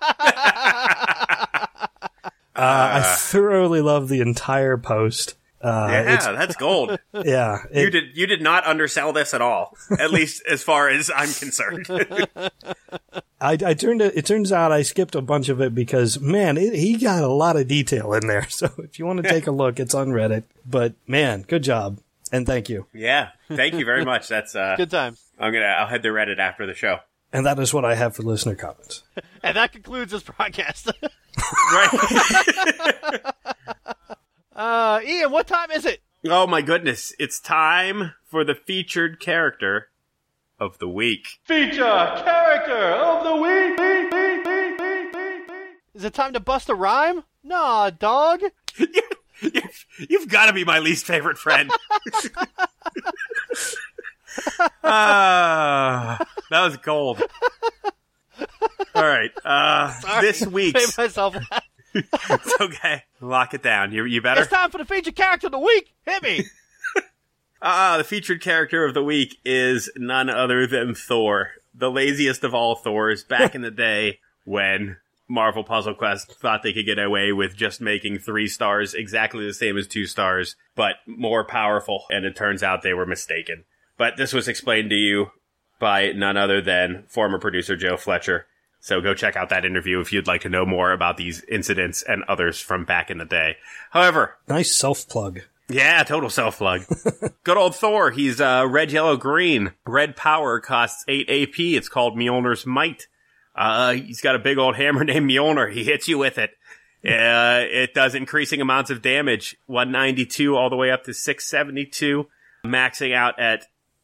I thoroughly love the entire post. That's gold. Yeah. You did not undersell this at all, at least as far as I'm concerned. It turns out I skipped a bunch of it because, man, he got a lot of detail in there. So if you want to take a look, it's on Reddit. But, man, good job. And thank you. Yeah. Thank you very much. That's, good times. I'll head to Reddit after the show. And that is what I have for listener comments. And that concludes this broadcast. Right. Ian, what time is it? Oh my goodness. It's time for the featured character of the week. Feature character of the week. Is it time to bust a rhyme? Nah, dog. You've got to be my least favorite friend. That was gold. All right. This week's... Made myself laugh. It's okay. Lock it down. You better? It's time for the featured character of the week. Hit me. The featured character of the week is none other than Thor, the laziest of all Thors, back in the day when Marvel Puzzle Quest thought they could get away with just making 3 stars exactly the same as 2 stars, but more powerful, and it turns out they were mistaken. But this was explained to you by none other than former producer Joe Fletcher. So go check out that interview if you'd like to know more about these incidents and others from back in the day. However... Nice self-plug. Yeah, total self-plug. Good old Thor. He's red, yellow, green. Red power costs 8 AP. It's called Mjolnir's Might. He's got a big old hammer named Mjolnir. He hits you with it. It does increasing amounts of damage. 192 all the way up to 672. Maxing out at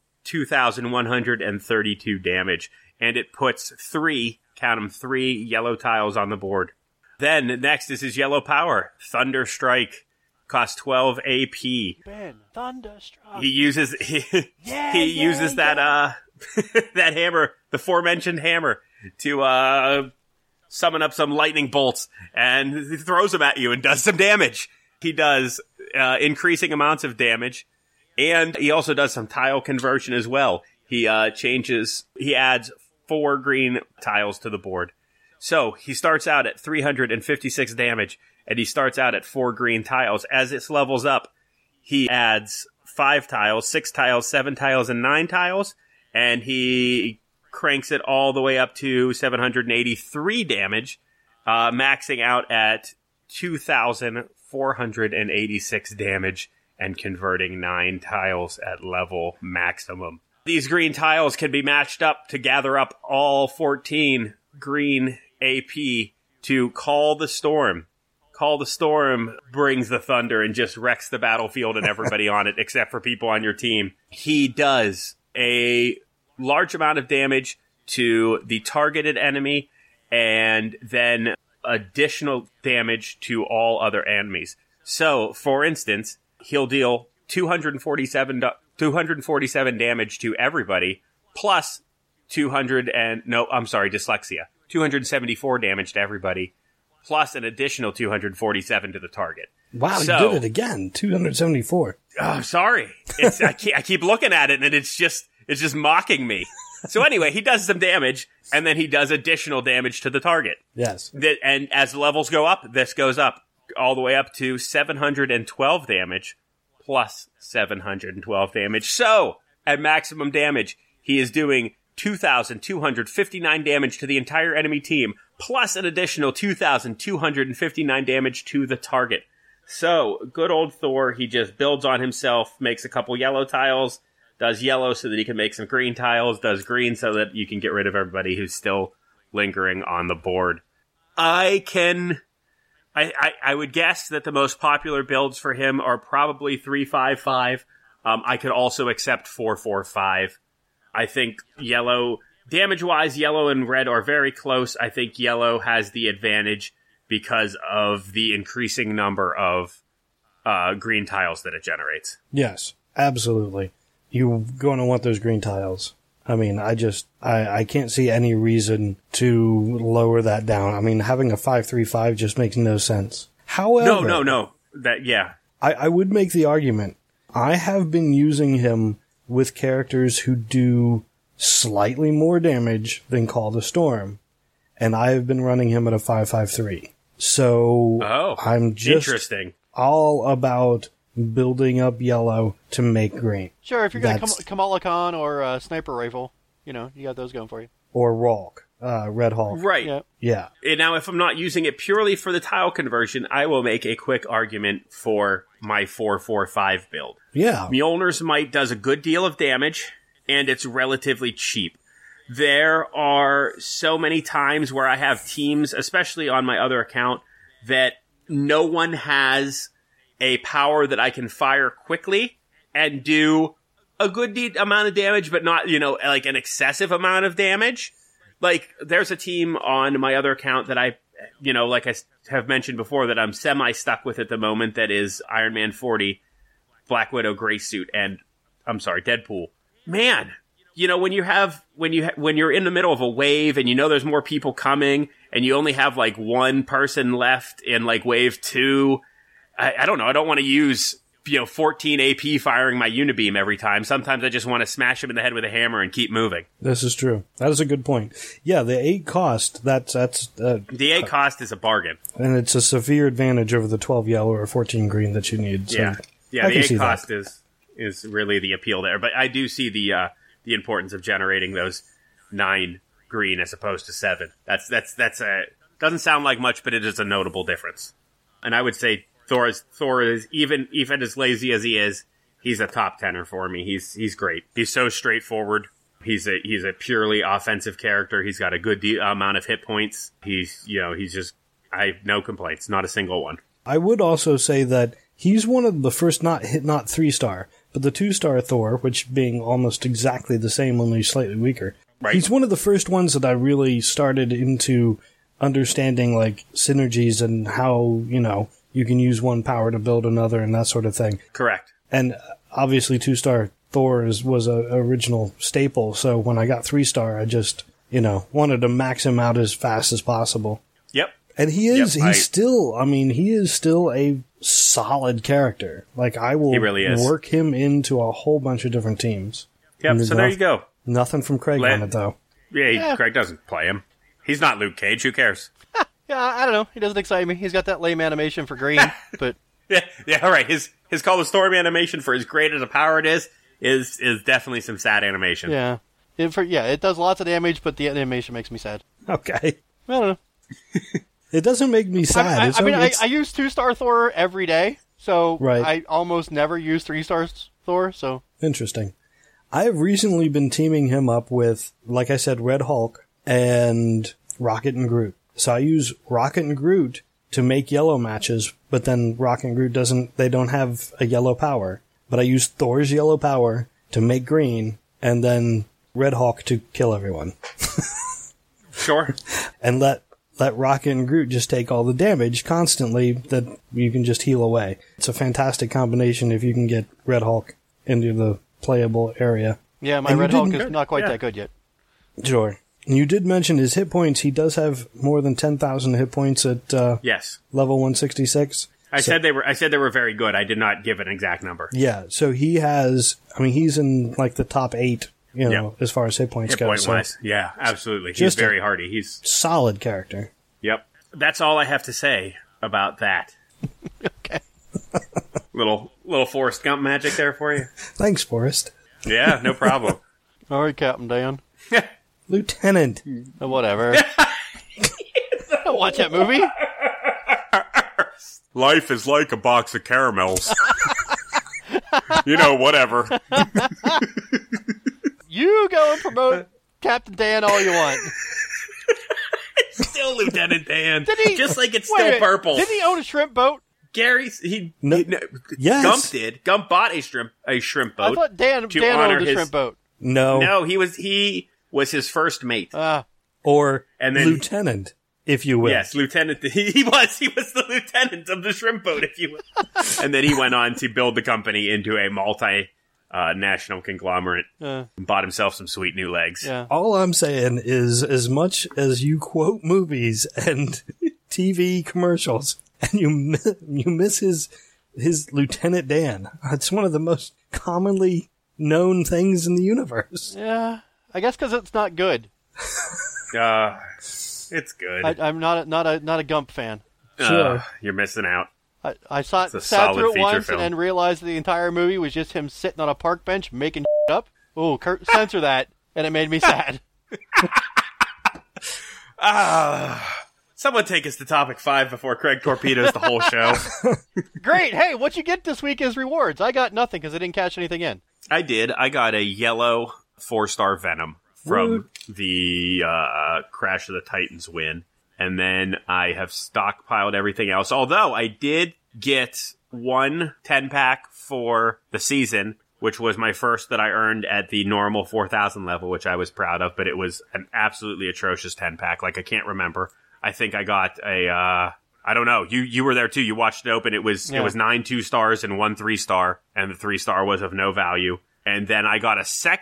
2,132 damage. And it puts 3 yellow tiles on the board. Then, next is his yellow power. Thunder Strike. Costs 12 AP. Ben, Thunderstruck. He uses that that hammer, the aforementioned hammer, to summon up some lightning bolts, and he throws them at you and does some damage. He does increasing amounts of damage, and he also does some tile conversion as well. He adds 4 green tiles to the board. So he starts out at 356 damage. And he starts out at 4 green tiles. As it levels up, he adds 5 tiles, 6 tiles, 7 tiles, and 9 tiles. And he cranks it all the way up to 783 damage, maxing out at 2,486 damage and converting 9 tiles at level maximum. These green tiles can be matched up to gather up all 14 green AP to Call the Storm. Call the Storm brings the thunder and just wrecks the battlefield and everybody on it, except for people on your team. He does a large amount of damage to the targeted enemy and then additional damage to all other enemies. So, for instance, he'll deal 247 damage to everybody, plus 274 damage to everybody, plus an additional 247 to the target. Wow, he did it again. 274. Oh, sorry. I keep looking at it and it's just mocking me. So anyway, he does some damage and then he does additional damage to the target. Yes. And as levels go up, this goes up all the way up to 712 damage plus 712 damage. So at maximum damage, he is doing 2,259 damage to the entire enemy team, plus an additional 2,259 damage to the target. So, good old Thor, he just builds on himself, makes a couple yellow tiles, does yellow so that he can make some green tiles, does green so that you can get rid of everybody who's still lingering on the board. I would guess that the most popular builds for him are probably 3-5-5. I could also accept 4-4-5. I think yellow, damage-wise, yellow and red are very close. I think yellow has the advantage because of the increasing number of green tiles that it generates. Yes, absolutely. You're going to want those green tiles. I mean, I can't see any reason to lower that down. I mean, having a 5-3-5 just makes no sense. However... No. I would make the argument. I have been using him with characters who do slightly more damage than Call the Storm, and I have been running him at a 5-5-3. So I'm just interesting. All about building up yellow to make green. Sure, if you're going to Kamala Khan or Sniper Rifle, you got those going for you. Or Rolk, Red Hulk. Right. Yeah. And now, if I'm not using it purely for the tile conversion, I will make a quick argument for my 4-4-5 build. Yeah. Mjolnir's Might does a good deal of damage, and it's relatively cheap. There are so many times where I have teams, especially on my other account, that no one has a power that I can fire quickly and do a good amount of damage, but not, like an excessive amount of damage. Like, there's a team on my other account that I, like I have mentioned before, that I'm semi-stuck with at the moment, that is Iron Man 40, Black Widow Gray Suit, and, Deadpool. Man, when you're in the middle of a wave and there's more people coming and you only have like one person left in like wave 2, I don't know. I don't want to use 14 AP firing my unibeam every time. Sometimes I just want to smash him in the head with a hammer and keep moving. This is true. That is a good point. Yeah, the 8 cost, the 8 cost is a bargain. And it's a severe advantage over the 12 yellow or 14 green that you need. So yeah, the 8 cost is really the appeal there. But I do see the importance of generating those 9 green as opposed to 7. That's doesn't sound like much, but it is a notable difference. And I would say Thor is even as lazy as he is, he's a top 10er for me. He's great. He's so straightforward. He's a purely offensive character. He's got a good amount of hit points. He's just, I have no complaints, not a single one. I would also say that he's one of the first not 3-star, but the 2-star Thor, which being almost exactly the same, only slightly weaker. Right. He's one of the first ones that I really started into understanding like synergies and how, you can use one power to build another and that sort of thing. Correct. And obviously 2-star Thor was a original staple, so when I got 3-star, I just, wanted to max him out as fast as possible. Yep. And he is still a solid character. Like, I will work him into a whole bunch of different teams. Yep, so there you go. Nothing from Craig on it, though. Yeah, Craig doesn't play him. He's not Luke Cage, who cares? Yeah, I don't know. He doesn't excite me. He's got that lame animation for green, but... Yeah, all right. His Call the Storm animation, for as great as a power it is definitely some sad animation. Yeah. It does lots of damage, but the animation makes me sad. Okay. I don't know. It doesn't make me sad. I use 2-star Thor every day, so right. I almost never use 3-star Thor, so... Interesting. I have recently been teaming him up with, like I said, Red Hulk and Rocket and Groot. So I use Rocket and Groot to make yellow matches, but then Rocket and Groot they don't have a yellow power. But I use Thor's yellow power to make green, and then Red Hulk to kill everyone. Sure. And let Rocket and Groot just take all the damage constantly that you can just heal away. It's a fantastic combination if you can get Red Hulk into the playable area. Yeah, my Red Hulk is not quite that good yet. Sure. You did mention his hit points. He does have more than 10,000 hit points at yes, level 166. I said they were very good. I did not give an exact number. Yeah, so he has. I mean, he's in like the top 8. As far as hit points go. Hit point wise, yeah, absolutely. He's very hardy. He's solid character. Yep. That's all I have to say about that. Okay. Little Forrest Gump magic there for you. Thanks, Forrest. Yeah, no problem. All right, Captain Dan. Lieutenant. Whatever. Don't watch that movie. Life is like a box of caramels. Whatever. You go and promote Captain Dan all you want. Still Lieutenant Dan. Did he? Just like it's still purple. Didn't he own a shrimp boat? Yes. Gump did. Gump bought a shrimp boat. I thought Dan owned a shrimp boat. No, he was his first mate. Or lieutenant, if you will. Yes, lieutenant. He was the lieutenant of the shrimp boat, if you will. And then he went on to build the company into a national conglomerate. Bought himself some sweet new legs. Yeah. All I'm saying is, as much as you quote movies and TV commercials, and you miss his Lieutenant Dan. It's one of the most commonly known things in the universe. Yeah, I guess because it's not good. It's good. I'm not a Gump fan. Sure, you're missing out. I sat through it once and then realized the entire movie was just him sitting on a park bench making up. Oh, Kurt, censor that, and it made me sad. Someone take us to topic 5 before Craig torpedoes the whole show. Great. Hey, what'd you get this week as rewards? I got nothing because I didn't catch anything in. I did. I got a yellow 4-star Venom from the Crash of the Titans win. And then I have stockpiled everything else. Although I did get one 10-pack for the season, which was my first that I earned at the normal 4,000 level, which I was proud of. But it was an absolutely atrocious 10-pack. Like, I can't remember. I think I got a, I don't know. You were there too. You watched it open. It was 9 2-stars and 1 3-star, and the 3-star was of no value. And then I got a second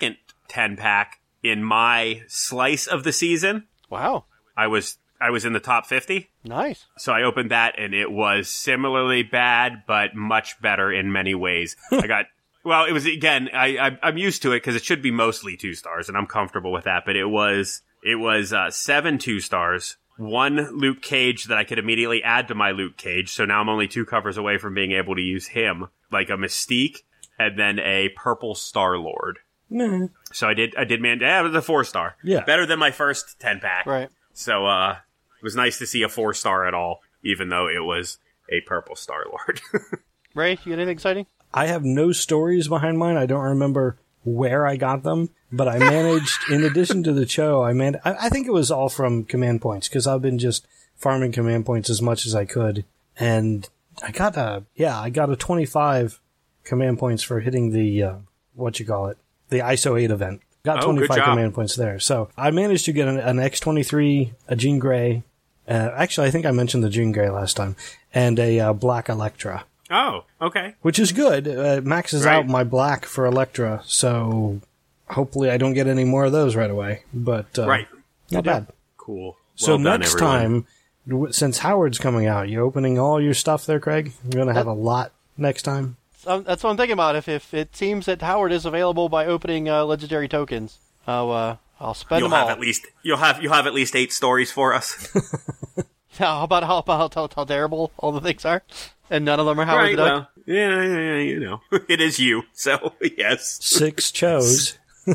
10-pack in my slice of the season. Wow. I was in the top 50. Nice. So I opened that, and it was similarly bad, but much better in many ways. Well, it was, again, I'm used to it because it should be mostly 2 stars, and I'm comfortable with that. But it was 7 2 stars, 1 Luke Cage that I could immediately add to my Luke Cage. So now I'm only 2 covers away from being able to use him, like a Mystique, and then a purple Star-Lord. Nah. So I did it was a 4-star. Yeah. Better than my first 10-pack. Right. So, it was nice to see a 4-star at all, even though it was a purple Star-Lord. Ray, you got anything exciting? I have no stories behind mine. I don't remember where I got them, but I managed, in addition to the Cho, I think it was all from command points, because I've been just farming command points as much as I could, and I got a 25 command points for hitting the, the ISO 8 event. Got 25 command points there. So I managed to get an X23, a Jean Grey, actually I think I mentioned the Jean Grey last time, and a black Electra. Oh, okay. Which is good. Maxes out my black for Electra, so hopefully I don't get any more of those right away. But not bad. Cool. Well So done, next everyone. time, since Howard's coming out, you opening all your stuff there, Craig? You're going to have a lot next time? That's what I'm thinking about. If it seems that Howard is available by opening legendary tokens, I'll spend them all. You'll have at least 8 stories for us. How about how terrible all the things are, and none of them are Howard the Duck. Well, yeah, you know, it is you. So yes, 6 Chos.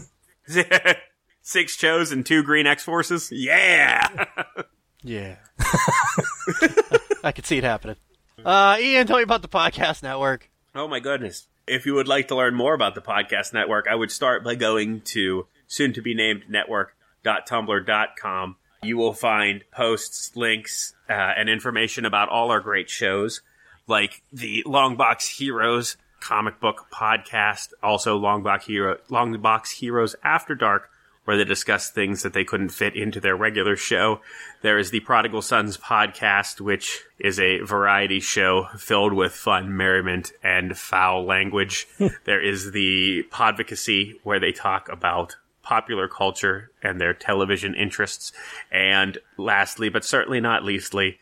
6 Chos and 2 green X-Forces. Yeah. Yeah. I could see it happening. Ian, tell me about the podcast network. Oh my goodness. If you would like to learn more about the podcast network, I would start by going to soon-to-be-named network.tumblr.com. You will find posts, links, and information about all our great shows, like the Longbox Heroes comic book podcast, also Longbox Heroes After Dark, where they discuss things that they couldn't fit into their regular show. There is the Prodigal Sons podcast, which is a variety show filled with fun, merriment, and foul language. There is the Podvocacy, where they talk about popular culture and their television interests. And lastly, but certainly not leastly,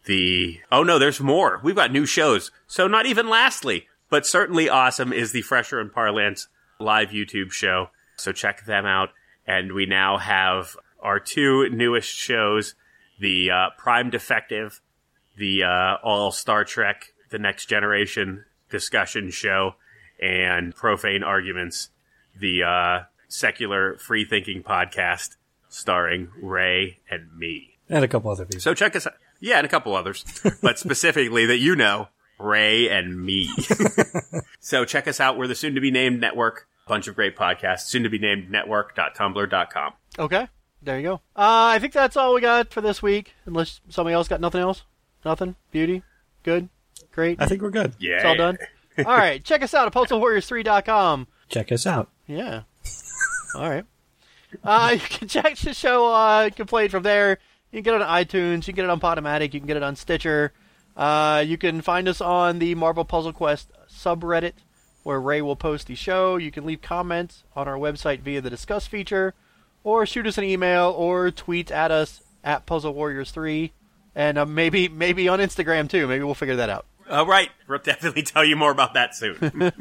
there's more. We've got new shows. So not even lastly, but certainly awesome, is the Fresher and Parlance live YouTube show. So check them out. And we now have our 2 newest shows, the Prime Defective, the All Star Trek, The Next Generation discussion show, and Profane Arguments, the secular free-thinking podcast starring Ray and me. And a couple other people. So check us out. Yeah, and a couple others. But specifically that you know, Ray and me. So check us out. We're the soon-to-be-named network. Bunch of great podcasts, soon to be named network.tumblr.com. Okay, there you go. I think that's all we got for this week, unless somebody else got nothing else. Nothing? Beauty? Good? Great? I think we're good. Yeah. It's all done? All right, check us out at PostalWarriors3.com. Check us out. Yeah. All right. You can check the show, you can play it from there. You can get it on iTunes, you can get it on Podomatic, you can get it on Stitcher. You can find us on the Marvel Puzzle Quest subreddit, where Ray will post the show. You can leave comments on our website via the Discuss feature, or shoot us an email, or tweet at us at Puzzle Warriors 3, and maybe on Instagram too. Maybe we'll figure that out. Right. We'll definitely tell you more about that soon.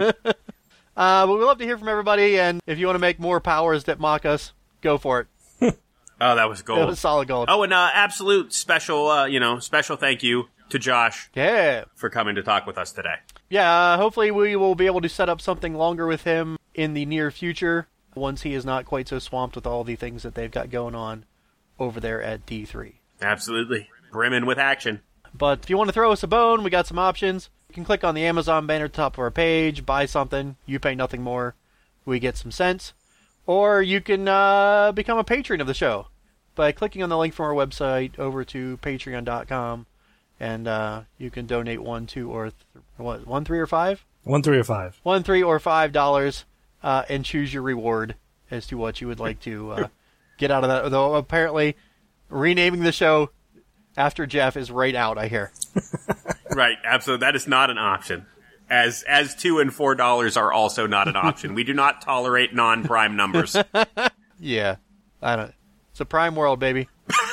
But we love to hear from everybody, and if you want to make more powers that mock us, go for it. Oh, that was gold. That was solid gold. Oh, and absolute special thank you to Josh. Yeah. For coming to talk with us today. Yeah, hopefully we will be able to set up something longer with him in the near future, once he is not quite so swamped with all the things that they've got going on over there at D3. Absolutely. Brimming with action. But if you want to throw us a bone, we got some options. You can click on the Amazon banner at the top of our page, buy something, you pay nothing more, we get some cents. Or you can become a patron of the show by clicking on the link from our website over to patreon.com. And you can donate $1, $2, or $1, $3, or $5? $1, $3, or $5. $1, $3, or $5, and choose your reward as to what you would like to get out of that. Though apparently, renaming the show after Jeff is right out, I hear. Right, absolutely. That is not an option. as $2 and $4 are also not an option. We do not tolerate non-prime numbers. Yeah, I don't. It's a prime world, baby.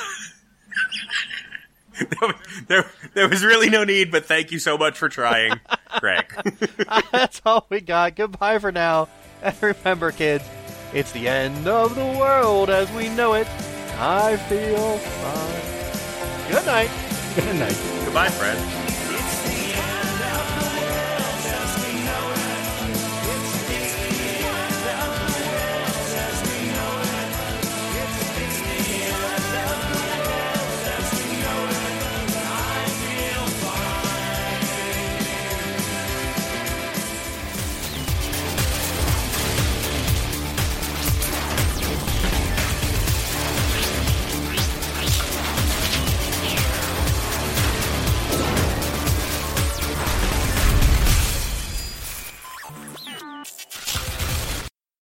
There was really no need, but thank you so much for trying, Greg. That's all we got. Goodbye for now. And remember, kids, it's the end of the world as we know it. I feel fine. Good night. Good night. Goodbye, Fred.